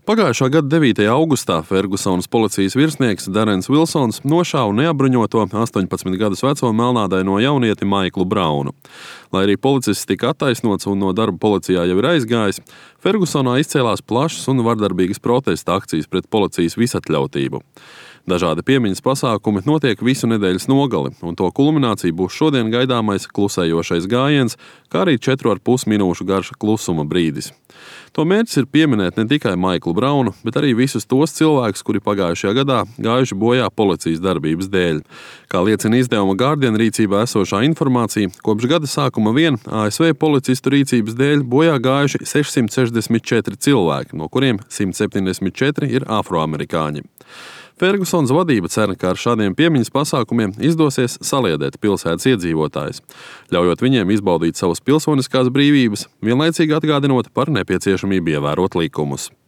Pagājušā gada 9. augustā Fergusonas policijas virsnieks Darens Vilsons nošāva neapbruņoto 18 gadus veco melnādaino jaunieti Maiklu Braunu. Lai arī policists tika attaisnots un no darba policijā jau ir aizgājis, Fergusonā izcēlās plašas un vardarbīgas protesta akcijas pret policijas visatļautību. Dažādi piemiņas pasākumi notiek visu nedēļas nogali, un to kulminācija būs šodien gaidāmais klusējošais gājiens, kā arī 4,5 minūšu garš klusuma brīdis. To mērķis ir pieminēt ne tikai Maiklu Braunu, bet arī visus tos cilvēkus, kuri pagājušajā gadā gājuši bojā policijas darbības dēļ. Kā liecina izdevuma Guardian rīcībā esošā informācija, kopš gada sākuma vien ASV policistu rīcības dēļ bojā gājuši 664 cilvēki, no kuriem 174 ir afroamerikāņi. Fergusonas vadība cer, ka ar šādiem piemiņas pasākumiem izdosies saliedēt pilsētas iedzīvotājus, ļaujot viņiem izbaudīt savas pilsoniskās brīvības, vienlaicīgi atgādinot par nepieciešamību ievērot likumus.